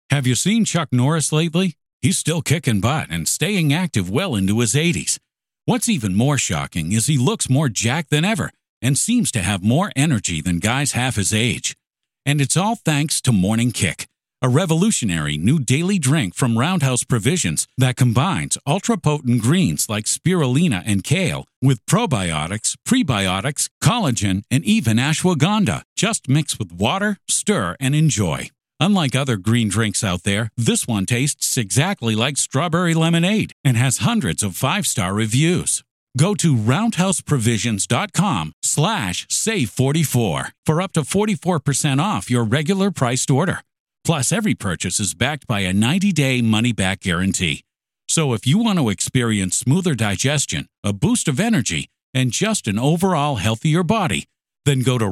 Have you seen Chuck Norris lately? He's still kicking butt and staying active well into his 80s. What's even more shocking is he looks more jacked than ever and seems to have more energy than guys half his age. And it's all thanks to Morning Kick, a revolutionary new daily drink from Roundhouse Provisions that combines ultra-potent greens like spirulina and kale with probiotics, prebiotics, collagen, and even ashwagandha. Just mix with water, stir, and enjoy. Unlike other green drinks out there, this one tastes exactly like strawberry lemonade and has hundreds of 5-star reviews. Go to roundhouseprovisions.com/save44 for up to 44% off your regular priced order. Plus, every purchase is backed by a 90-day money-back guarantee. So if you want to experience smoother digestion, a boost of energy, and just an overall healthier body, then go to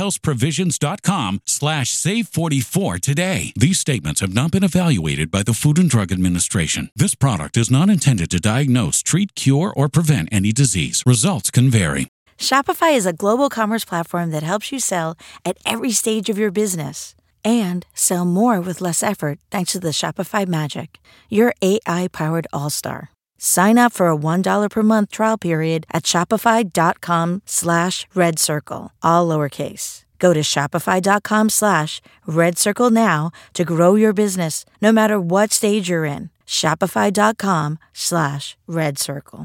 roundhouseprovisions.com/save44 today. These statements have not been evaluated by the Food and Drug Administration. This product is not intended to diagnose, treat, cure, or prevent any disease. Results can vary. Shopify is a global commerce platform that helps you sell at every stage of your business and sell more with less effort thanks to the Shopify Magic, your AI-powered all-star. Sign up for a $1 per month trial period at shopify.com/redcircle, all lowercase. Go to shopify.com/redcircle now to grow your business, no matter what stage you're in. Shopify.com/redcircle.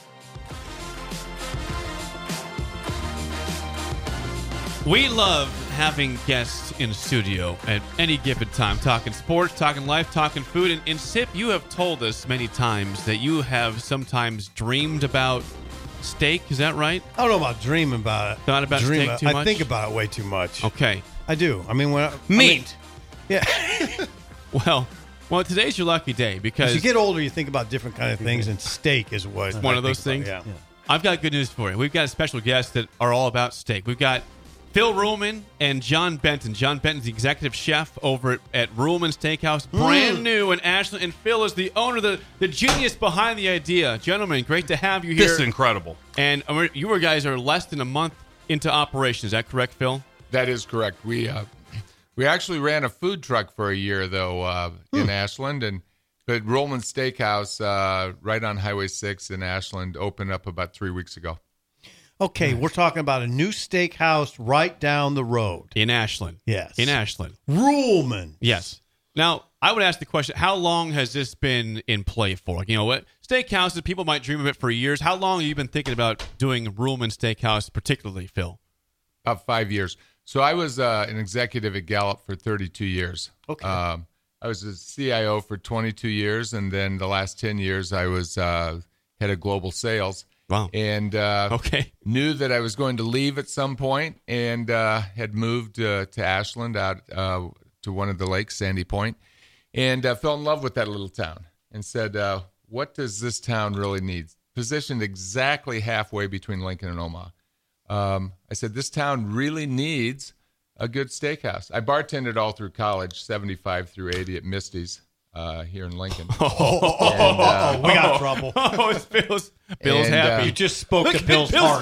We love having guests in studio at any given time, talking sports, talking life, talking food. And Sip, you have told us many times that you have sometimes dreamed about steak. Is that right? I don't know about dreaming about it. Thought about steak too much? I think about it way too much. Okay. I do. I mean, meat. Yeah. Well, today's your lucky day because as you get older, you think about different kind of things, and steak is what one of those things. Yeah. I've got good news for you. We've got a special guest that are all about steak. We've got Phil Ruhlman and John Benton. John Benton's the executive chef over at Ruhlman Steakhouse, brand new in Ashland. And Phil is the owner, the genius behind the idea. Gentlemen, great to have you here. This is incredible. And you guys are less than a month into operation. Is that correct, Phil? That is correct. We actually ran a food truck for a year, though, in Ashland. But Ruhlman Steakhouse, right on Highway 6 in Ashland, opened up about 3 weeks ago. Okay, we're talking about a new steakhouse right down the road. In Ashland. Yes. In Ashland. Ruhlman. Yes. Now, I would ask the question, how long has this been in play for? Like, you know what? Steakhouses, people might dream of it for years. How long have you been thinking about doing Ruhlman Steakhouse, particularly, Phil? About 5 years. So I was an executive at Gallup for 32 years. Okay. I was a CIO for 22 years, and then the last 10 years I was head of global sales. Wow. And knew that I was going to leave at some point, and had moved to Ashland, out to one of the lakes, Sandy Point, and fell in love with that little town and said, what does this town really need? Positioned exactly halfway between Lincoln and Omaha. I said, this town really needs a good steakhouse. I bartended all through college, 75 through 80 at Misty's. Here in Lincoln. We got trouble. Bill's happy. You just spoke to Bill's heart.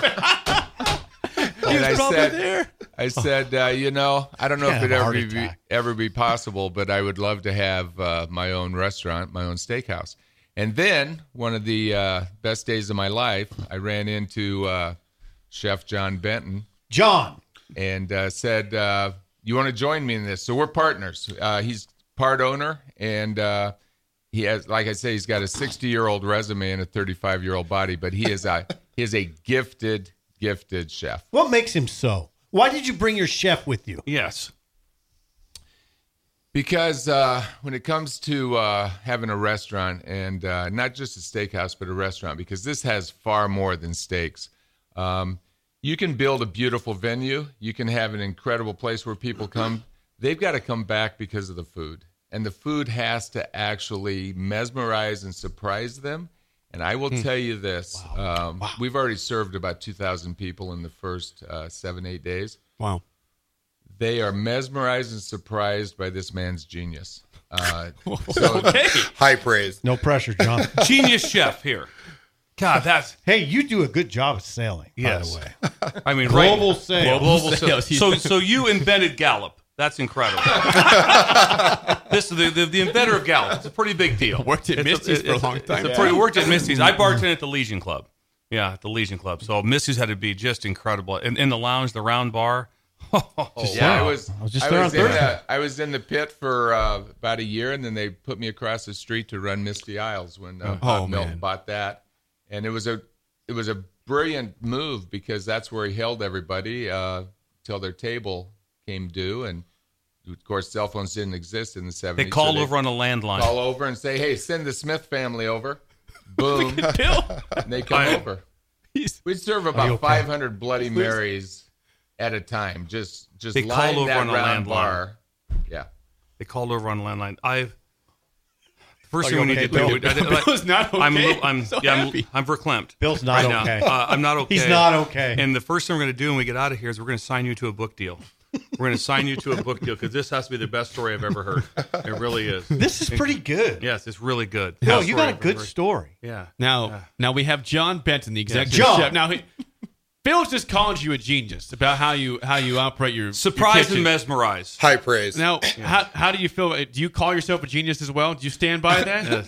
And I said, I don't know if it'd ever be possible, but I would love to have my own restaurant, my own steakhouse. And then one of the best days of my life, I ran into Chef John Benton. John. And said, you want to join me in this? So we're partners. He's part owner, and he has, like I say, he's got a 60-year-old resume and a 35-year-old body, but he is a gifted chef. What makes him so? Why did you bring your chef with you? Yes. Because when it comes to having a restaurant, and not just a steakhouse, but a restaurant, because this has far more than steaks. You can build a beautiful venue. You can have an incredible place where people come. They've got to come back because of the food. And the food has to actually mesmerize and surprise them. And I will tell you this. Wow. We've already served about 2,000 people in the first 7-8 days. Wow. They are mesmerized and surprised by this man's genius. High praise. No pressure, John. Genius chef here. God, that's... Hey, you do a good job of sailing, by the way. I mean, global sales. Global sales. So you invented Gallup. That's incredible. This is the inventor of Gallup. It's a pretty big deal. Worked at Misty's for a long time. Worked at Misty's. I bartended at the Legion Club. Yeah, at the Legion Club. So Misty's had to be just incredible. In the lounge, the round bar. I was in the pit for about a year, and then they put me across the street to run Misty Isles when Milton bought that, and it was a brilliant move because that's where he held everybody till their table came due, and of course cell phones didn't exist in the 70s. They called over on a landline. Call over and say, "Hey, send the Smith family over." Boom, and they come over. We'd serve about 500 Bloody Marys at a time, just they called over on a landline. Bar. Yeah, they called over on a landline. First thing we need to do. Bill's not okay. I'm verklempt. Bill's not right okay. Now. I'm not okay. He's not okay. And the first thing we're going to do when we get out of here is we're going to sign you to a book deal. We're going to sign you to a book deal because this has to be the best story I've ever heard. It really is. This is pretty good. Yes, it's really good. Bill, you got a good story. Yeah. Now we have John Benton, the executive chef. Now Phil's just calling you a genius about how you operate your surprise your and mesmerize. High praise. Now, how do you feel? Do you call yourself a genius as well? Do you stand by that? Yes.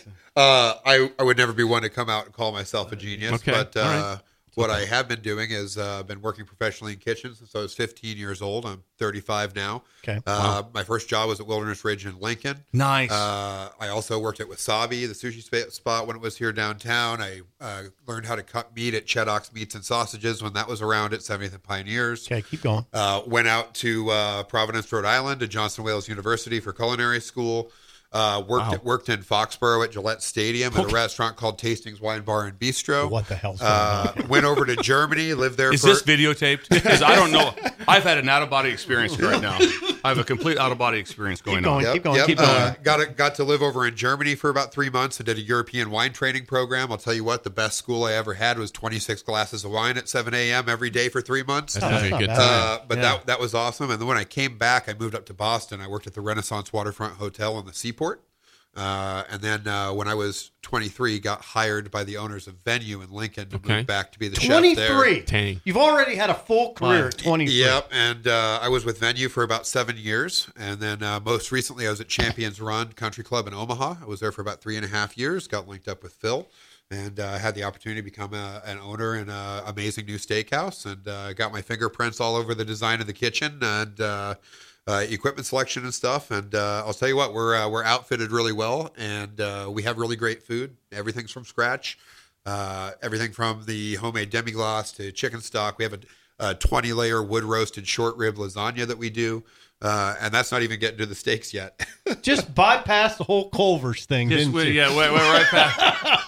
I would never be one to come out and call myself a genius, Okay. but what I have been doing is been working professionally in kitchens since I was 15 years old. I'm 35 now. Okay. My first job was at Wilderness Ridge in Lincoln. Nice. I also worked at Wasabi, the sushi spot, when it was here downtown. I learned how to cut meat at Cheddock's Meats and Sausages when that was around at 70th and Pioneers. Okay, keep going. Went out to Providence, Rhode Island, to Johnson Wales University for culinary school. Worked in Foxborough at Gillette Stadium at a restaurant called Tastings Wine Bar and Bistro. What the hell's going on? Went over to Germany, lived there. Is this videotaped? Because I don't know. I've had an out-of-body experience right now. I have a complete out-of-body experience going on. Keep going. Got to live over in Germany for about 3 months and did a European wine training program. I'll tell you what, the best school I ever had was 26 glasses of wine at 7 a.m. every day for 3 months. That's a good time. That was awesome. And then when I came back, I moved up to Boston. I worked at the Renaissance Waterfront Hotel on the Seaport. And then when I was 23, got hired by the owners of Venue in Lincoln to move back to be the chef there. 23. You've already had a full career at 23. Yep, and I was with Venue for about 7 years, and then most recently I was at Champions Run Country Club in Omaha. I was there for about 3.5 years. Got linked up with Phil, and had the opportunity to become an owner in an amazing new steakhouse, and got my fingerprints all over the design of the kitchen and. Equipment selection and stuff, and I'll tell you what, we're outfitted really well, and we have really great food. Everything's from scratch, everything from the homemade demi-glace to chicken stock. We have a 20-layer wood roasted short rib lasagna that we do, and that's not even getting to the steaks yet. Just bypass the whole Culver's thing, didn't you? Yeah, we're right back.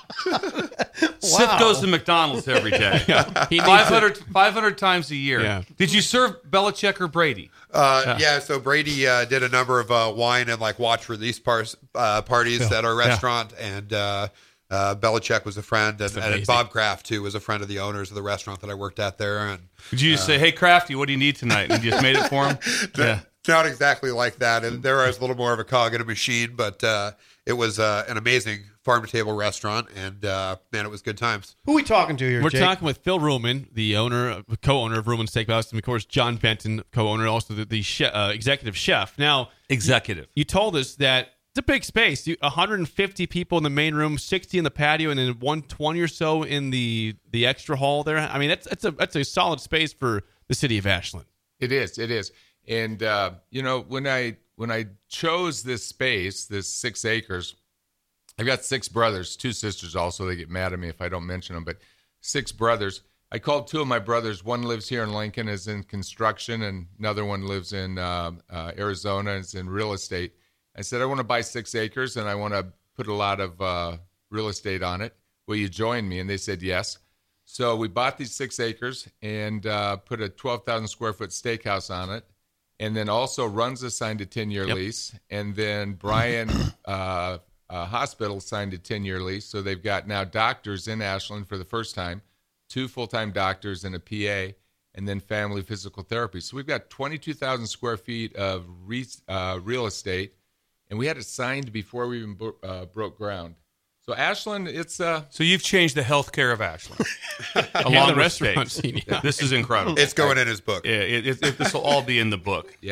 Sip goes to McDonald's every day. 500 times a year. Yeah. Did you serve Belichick or Brady? So Brady did a number of wine and watch release parties at our restaurant, and Belichick was a friend, and Bob Kraft too was a friend of the owners of the restaurant that I worked at there. And did you just say, "Hey, Crafty, what do you need tonight?" And you just made it for him? Yeah. Not exactly like that, and there I was a little more of a cog in a machine, but it was an amazing farm-to-table restaurant, and man, it was good times. Who are we talking to here, We're Jake? talking with Phil Ruhlman, the co-owner of Ruhlman Steakhouse, and of course John Benton, co-owner, also the executive chef. Now, you told us that it's a big space. 150 people in the main room, 60 in the patio, and then 120 or so in the extra hall there. I mean, that's a solid space for the city of Ashland. It is. And when I chose this space, this 6 acres, I've got 6 brothers, 2 sisters also. They get mad at me if I don't mention them, but 6 brothers. I called 2 of my brothers. One lives here in Lincoln, is in construction, and another one lives in Arizona, is in real estate. I said, I want to buy 6 acres, and I want to put a lot of real estate on it. Will you join me? And they said yes. So we bought these 6 acres and put a 12,000 square foot steakhouse on it. And then also Runza signed a 10-year lease. And then Bryan Hospital signed a 10-year lease. So they've got now doctors in Ashland for the first time, 2 full-time doctors and a PA, and then family physical therapy. So we've got 22,000 square feet of real estate. And we had it signed before we even broke ground. So Ashland, it's So you've changed the healthcare of Ashland. Along the restaurant scene. This is incredible. It's going in his book. Yeah, this will all be in the book. Yeah.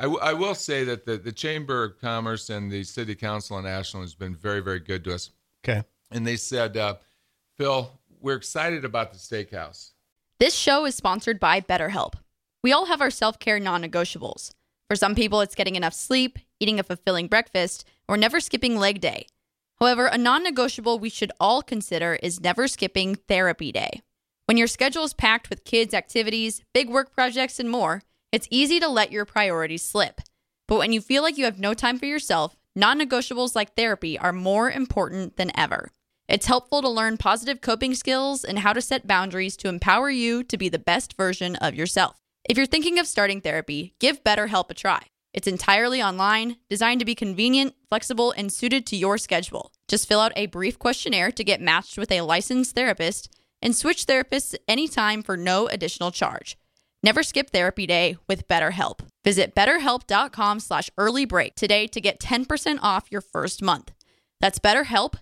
I will say that the Chamber of Commerce and the City Council in Ashland has been very, very good to us. Okay. And they said, Phil, we're excited about the steakhouse. This show is sponsored by BetterHelp. We all have our self-care non-negotiables. For some people, it's getting enough sleep, eating a fulfilling breakfast, or never skipping leg day. However, a non-negotiable we should all consider is never skipping therapy day. When your schedule is packed with kids' activities, big work projects, and more, it's easy to let your priorities slip. But when you feel like you have no time for yourself, non-negotiables like therapy are more important than ever. It's helpful to learn positive coping skills and how to set boundaries to empower you to be the best version of yourself. If you're thinking of starting therapy, give BetterHelp a try. It's entirely online, designed to be convenient, flexible, and suited to your schedule. Just fill out a brief questionnaire to get matched with a licensed therapist and switch therapists anytime for no additional charge. Never skip therapy day with BetterHelp. Visit betterhelp.com/earlybreak today to get 10% off your first month. That's BetterHelp,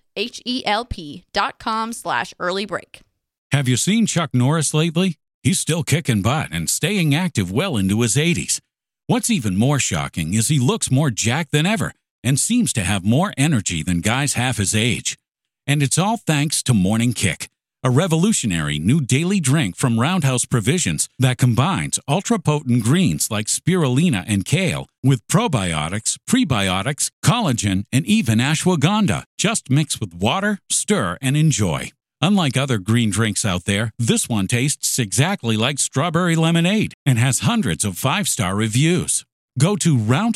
HELP.com/earlybreak. Have you seen Chuck Norris lately? He's still kicking butt and staying active well into his 80s. What's even more shocking is he looks more jacked than ever and seems to have more energy than guys half his age. And it's all thanks to Morning Kick, a revolutionary new daily drink from Roundhouse Provisions that combines ultra-potent greens like spirulina and kale with probiotics, prebiotics, collagen, and even ashwagandha. Just mix with water, stir, and enjoy. Unlike other green drinks out there, this one tastes exactly like strawberry lemonade and has hundreds of 5-star reviews. Go to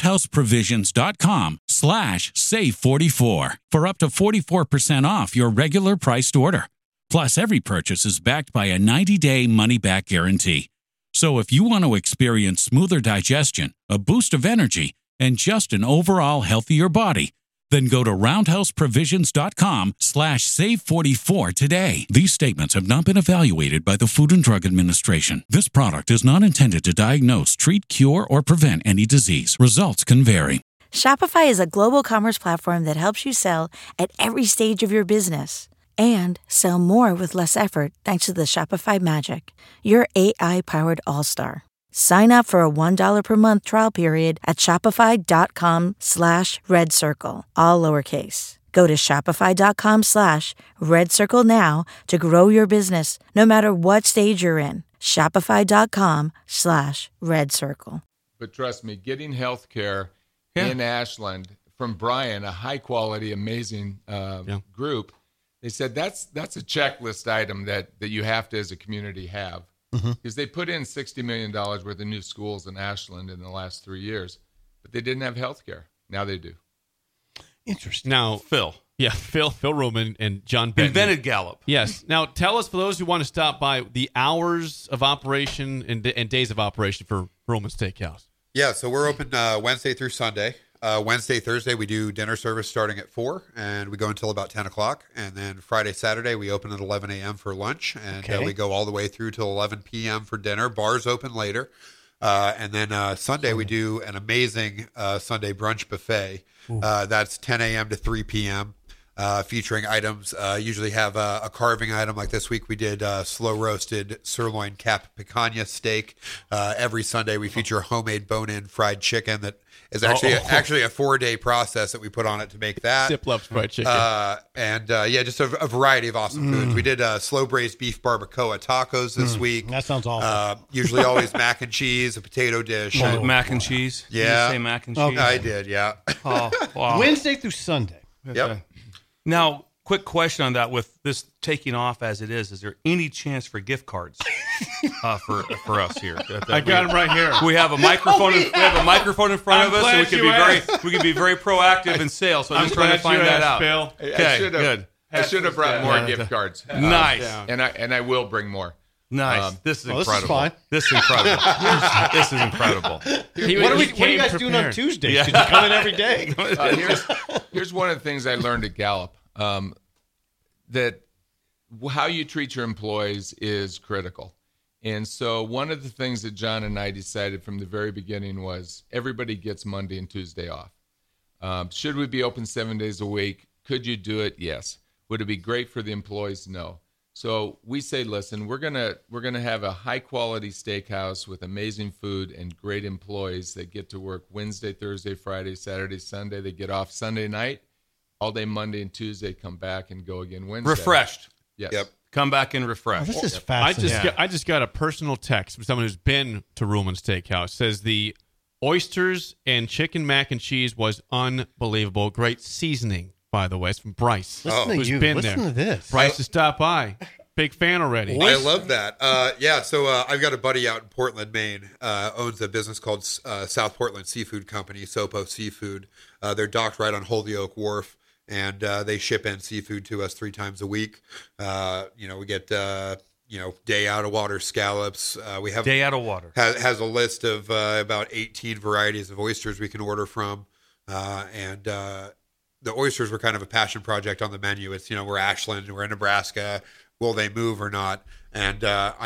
roundhouseprovisions.com/save44 for up to 44% off your regular priced order. Plus, every purchase is backed by a 90-day money-back guarantee. So if you want to experience smoother digestion, a boost of energy, and just an overall healthier body, then go to roundhouseprovisions.com/save44 today. These statements have not been evaluated by the Food and Drug Administration. This product is not intended to diagnose, treat, cure, or prevent any disease. Results can vary. Shopify is a global commerce platform that helps you sell at every stage of your business and sell more with less effort thanks to the Shopify Magic, your AI-powered all-star. Sign up for a $1 per month trial period at shopify.com/redcircle, all lowercase. Go to shopify.com/redcircle now to grow your business no matter what stage you're in. Shopify.com/redcircle. But trust me, getting health care in Ashland from Brian, a high-quality, amazing group, they said that's a checklist item that you have to, as a community, have. Because they put in $60 million worth of new schools in Ashland in the last 3 years, but they didn't have health care. Now they do. Interesting. Now, Phil. Yeah, Phil Ruhlman and John Benton. Invented Gallup. Yes. Now, tell us, for those who want to stop by, the hours of operation and days of operation for Ruhlman Steakhouse. Yeah, so we're open Wednesday through Sunday. Wednesday, Thursday, we do dinner service starting at 4, and we go until about 10 o'clock. And then Friday, Saturday, we open at 11 a.m. for lunch, and we go all the way through till 11 p.m. for dinner. Bars open later. And then Sunday, we do an amazing Sunday brunch buffet. That's 10 a.m. to 3 p.m., featuring items. Usually have a carving item. Like this week, we did slow-roasted sirloin cap picanha steak. Every Sunday, we feature homemade bone-in fried chicken that is actually a 4-day process that we put on it to make that. Sip loves fried chicken. Just a variety of awesome foods. We did slow-braised beef barbacoa tacos this week. That sounds awful. Usually always mac and cheese, a potato dish. Mac and cheese? Yeah. Did you say mac and cheese? Okay. I did, yeah. Oh, wow. Wednesday through Sunday. Yep. Now, quick question on that. With this taking off as it is there any chance for gift cards for us here? I got them right here. We have a microphone. We have a microphone in front of us, and we can be very proactive in sales. So I'm just trying to find that out. Phil. Okay, good. I should have brought more gift cards. Nice. And I will bring more. Nice. This is incredible. This is fine. This is incredible. This is incredible. What are you guys doing on Tuesdays? Because you come in every day. Here's one of the things I learned at Gallup, that how you treat your employees is critical. And so one of the things that John and I decided from the very beginning was everybody gets Monday and Tuesday off. Should we be open 7 days a week? Could you do it? Yes. Would it be great for the employees? No. So we say, listen, we're gonna have a high quality steakhouse with amazing food and great employees that get to work Wednesday, Thursday, Friday, Saturday, Sunday. They get off Sunday night, all day Monday and Tuesday, come back and go again Wednesday. Refreshed. Yes. Yep. Come back and refresh. Oh, this is fascinating. I just got a personal text from someone who's been to Ruhlman Steakhouse. Says the oysters and chicken mac and cheese was unbelievable. Great seasoning, by the way. It's from Bryce. Listen to who's you. been Listen there. to this. Bryce has stopped by. Big fan already. I love that. So I've got a buddy out in Portland, Maine, owns a business called South Portland Seafood Company, Sopo Seafood. They're docked right on Holyoke Wharf, and they ship in seafood to us 3 times a week. We get day out of water scallops. We have Day out of water. has a list of about 18 varieties of oysters we can order from, and the oysters were kind of a passion project on the menu. It's we're Ashland, we're in Nebraska. Will they move or not? And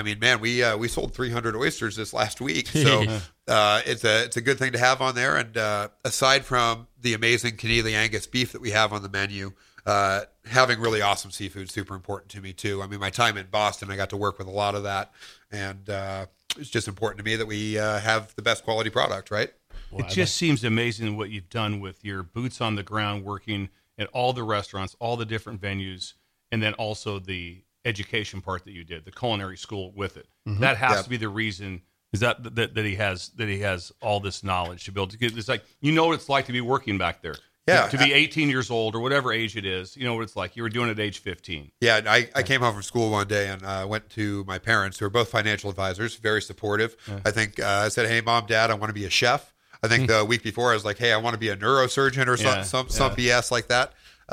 we sold 300 oysters this last week, so it's a good thing to have on there. And aside from the amazing Keneally Angus beef that we have on the menu, having really awesome seafood is super important to me too. I mean, my time in Boston, I got to work with a lot of that, and it's just important to me that we have the best quality product, right? It just seems amazing what you've done with your boots on the ground, working at all the restaurants, all the different venues, and then also the education part that you did, the culinary school with it. Mm-hmm. That has to be the reason. Is that he has all this knowledge to be able to get? It's like what it's like to be working back there. Yeah, to be 18 years old or whatever age it is. You know what it's like. You were doing it at age 15. Yeah, I came home from school one day and went to my parents, who are both financial advisors, very supportive. Yeah. I think I said, "Hey, Mom, Dad, I want to be a chef." I think the week before I was like, "Hey, I want to be a neurosurgeon," or some BS like that.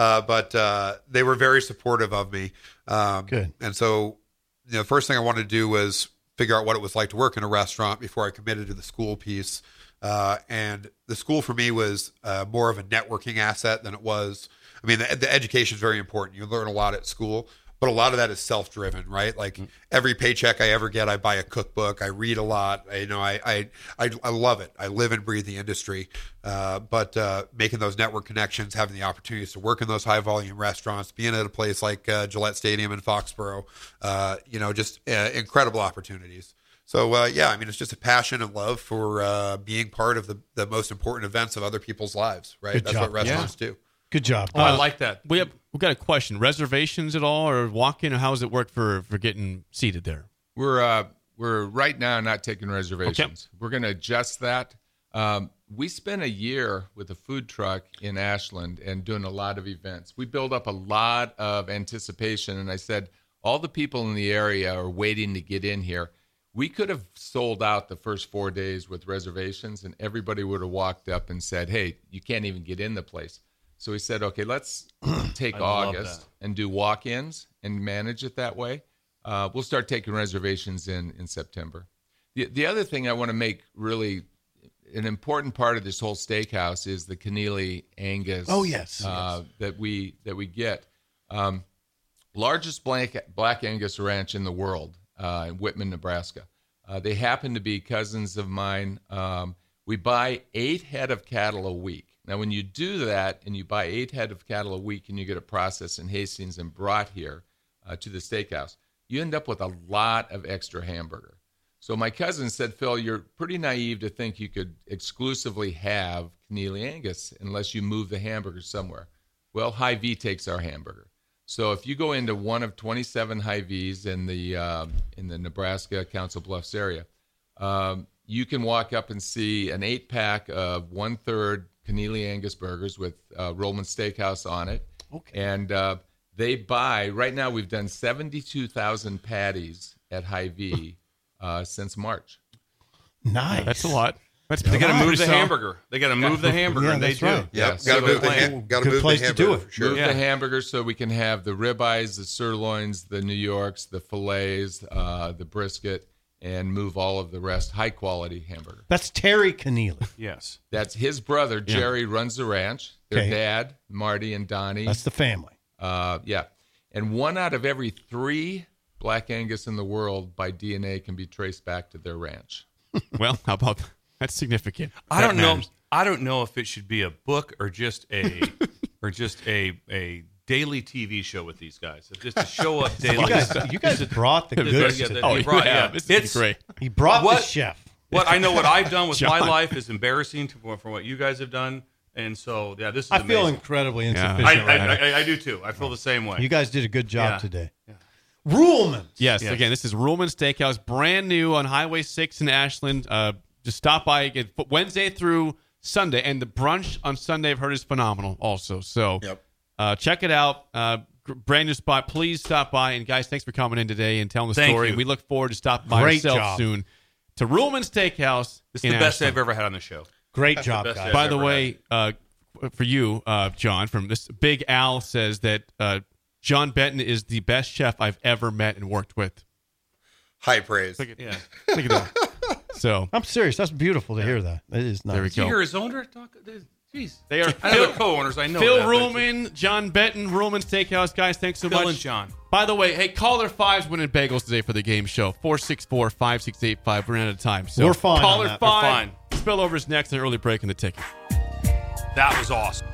But they were very supportive of me. Good. And so, the first thing I wanted to do was figure out what it was like to work in a restaurant before I committed to the school piece. And the school for me was more of a networking asset than it was. I mean, the education is very important. You learn a lot at school, but a lot of that is self-driven, right? Like every paycheck I ever get, I buy a cookbook. I read a lot. I love it. I live and breathe the industry. But making those network connections, having the opportunities to work in those high volume restaurants, being at a place like Gillette Stadium in Foxborough, just incredible opportunities. So, it's just a passion and love for being part of the most important events of other people's lives, right? Good That's job. what restaurants do. Good job. I like that. We've got a question. Reservations at all, or walk-in? Or how does it work for getting seated there? We're right now not taking reservations. Okay. We're going to adjust that. We spent a year with a food truck in Ashland and doing a lot of events. We built up a lot of anticipation, and I said, all the people in the area are waiting to get in here. We could have sold out the first 4 days with reservations, and everybody would have walked up and said, "Hey, you can't even get in the place." So we said, okay, let's take August and do walk-ins and manage it that way. We'll start taking reservations in September. The other thing I want to make really an important part of this whole steakhouse is the Keneally Angus. Oh, yes. That we get. Largest black Angus ranch in the world. In Whitman, Nebraska. They happen to be cousins of mine. We buy 8 head of cattle a week. Now, when you do that and you buy 8 head of cattle a week and you get a process in Hastings and brought here to the steakhouse, you end up with a lot of extra hamburger. So my cousin said, "Phil, you're pretty naive to think you could exclusively have Keneally Angus unless you move the hamburger somewhere." Well, Hy-Vee takes our hamburger. So if you go into one of 27 Hy-Vees in the Nebraska Council Bluffs area, you can walk up and see an 8-pack of 1/3 Keneally Angus burgers with Ruhlman Steakhouse on it. Okay. And they buy, right now we've done 72,000 patties at Hy-Vee since March. Nice. That's a lot. They got to move the hamburger. They got to move the hamburger. Yeah, and they that's do. right. Yeah, Yeah, got to move Good place the to do hamburger it. for sure. Move the hamburgers so we can have the ribeyes, the sirloins, the New Yorks, the fillets, the brisket, and move all of the rest. High quality hamburger. That's Terry Keneally. Yes. That's his brother, Jerry, runs the ranch. Their Okay. dad, Marty and Donnie. That's the family. Yeah. And 1 out of every 3 Black Angus in the world by DNA can be traced back to their ranch. Well, how about that? That's significant. I don't That know. matters. I don't know if it should be a book or just a daily TV show with these guys. Just to show up daily. You guys brought the goods. It's great. He brought the chef. What I know what I've done with my life is embarrassing from what you guys have done. And so, this is I feel amazing. incredibly insufficient right now. I do too. I feel the same way. You guys did a good job today. Yeah. Ruhlman's. Yes, again, this is Ruhlman's Steakhouse, brand new on Highway 6 in Ashland. Just stop by again Wednesday through Sunday. And the brunch on Sunday, I've heard, is phenomenal also. So check it out. Brand new spot. Please stop by. And, guys, thanks for coming in today and telling the story. You. We look forward to stopping by ourselves soon to Ruhlman's Steakhouse. It's the best I've ever had on the show. Great job, guys. By the way, for you, John, from this Big Al says that John Benton is the best chef I've ever met and worked with. High praise. Look at that. So I'm serious. That's beautiful to hear that. It is nice. There we Did you go. hear his owner talk? Jeez. They are Phil, co-owners. I know Phil that, Ruhlman, John Benton, Ruhlman's Steakhouse. Guys, thanks so much. Phil and John. By the way, hey, caller 5's winning bagels today for the game show. 464-5685. We're out of time. So we're fine. Caller 5. We're fine. Spillover's next. An early break in the ticket. That was awesome.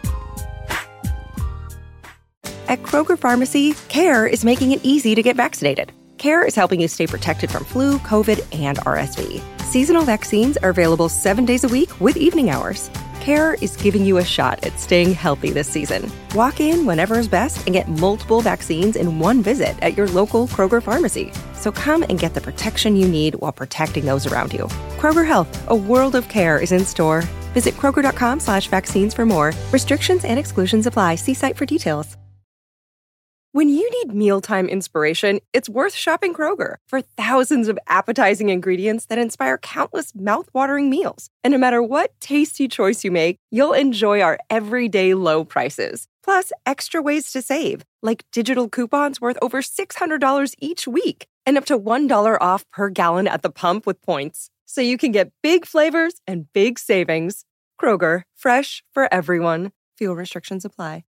At Kroger Pharmacy, CARE is making it easy to get vaccinated. CARE is helping you stay protected from flu, COVID, and RSV. Seasonal vaccines are available 7 days a week with evening hours. CARE is giving you a shot at staying healthy this season. Walk in whenever is best and get multiple vaccines in one visit at your local Kroger Pharmacy. So come and get the protection you need while protecting those around you. Kroger Health, a world of care, is in store. Visit Kroger.com/vaccines for more. Restrictions and exclusions apply. See site for details. When you need mealtime inspiration, it's worth shopping Kroger for thousands of appetizing ingredients that inspire countless mouth-watering meals. And no matter what tasty choice you make, you'll enjoy our everyday low prices. Plus, extra ways to save, like digital coupons worth over $600 each week and up to $1 off per gallon at the pump with points. So you can get big flavors and big savings. Kroger, fresh for everyone. Fuel restrictions apply.